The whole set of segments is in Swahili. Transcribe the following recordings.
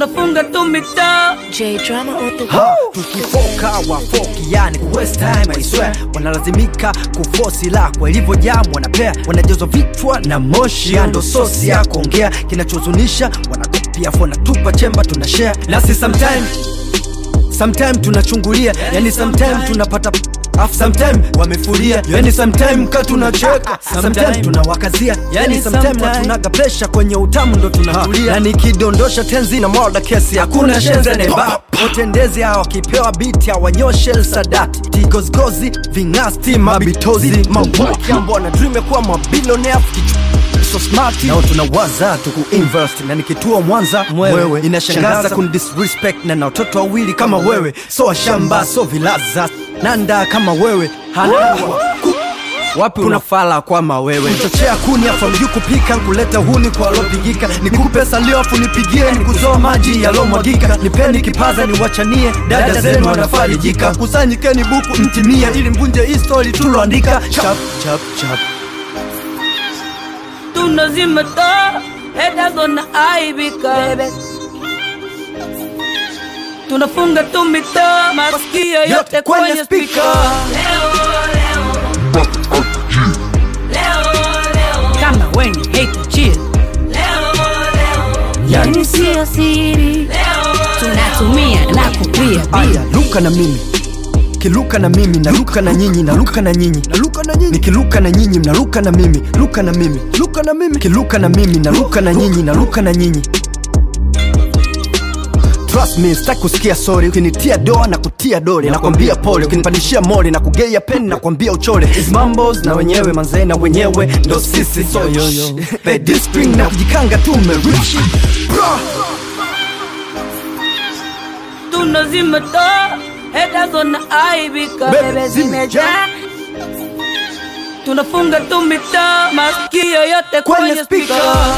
tunafunga tumita J Drama Auto. Tukifoka wafoki yani waste time I swear. Wanalazimika kuforce la kwa ilivyo jamu wanapea. Wanajazwa vichwa na moshi ando sosi ya kuongea. Kinachozunisha wanakopia fona tupa chemba tunashare. Lasi sometime tunachungulia. Yani sometime tunapata sometime wamefuria. Yani sometime tunacheka. Sometime tunawakazia. Yani sometime tunaga pressure kwenye utamu ndo tunatulia. Yani kidondosha tenzi na mwada kesi hakuna shenze neba. Potendezi hao kipewa beat ya wanyoshe sadati. Tigozgozi, vingasti, mabitozi mawaki ambo na dream ya kuwa mabilionea so smart. Nao tunawaza tuku-invest. Na nikitua Mwanza mwewe inashangaza kundisrespect. Na watoto wawili kama wewe. So shamba, so vilaza nanda kama wewe. Wapi unafala kwa mawewe. Mchochea kuni afa mju kupika. Kuleta huni kwa lopigika. Nikupe salio afu nipigie. Nikuzoa maji ya lomwagika. Nipeni kipaza ni wachanie. Dada zenu wanafalijika. Kusanyikeni buku mtimia. Ili mvunje hii story tuloandika. Chap chap chap. tunazima taa haters wana aibika. Tunafunga tumita masikio yote kwenye speaker. Kama when you hate to chill. Yani sio siri. Tunatumia na kupia aya luka na mimi. Kiluka na mimi, naluka na nyinyi, naluka na nyinyi, naluka na nyinyi. Nikiluka na nyinyi, mnaluka na mimi, luka na mimi, luka na mimi. Kiluka na mimi, naluka na nyinyi, naluka na nyinyi. Trust me, sitaki kusikia sorry. Ukinitia doa na kutia dole nakwambia pole. Ukinipandishia mole na kugeia pen nakwambia uchole. Is mambos na wenyewe manzee na wenyewe ndo sisi. So bad spring na kujikanga tumerichi. tunazima taa haters wana aibika. Bebe zimeja. Tunafunga tumita masikio yote kwenye speaker.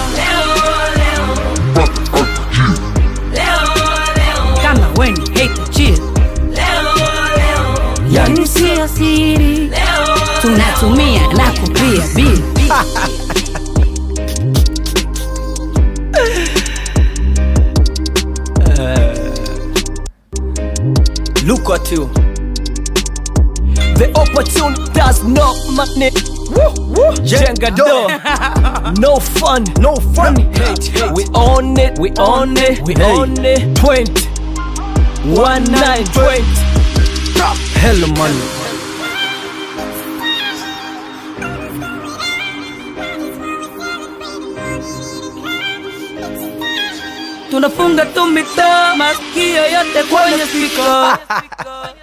Kama when you hate to chill. Yani sio siri. Tunatumia na kupia bill. Look at you. The opportunity does not money. Jenga door. No fun. No fun. Hate. We own it. We own it. We own it. 20. 1920. Hello money. Tunafunga tumita masikio yote kwenye speaker.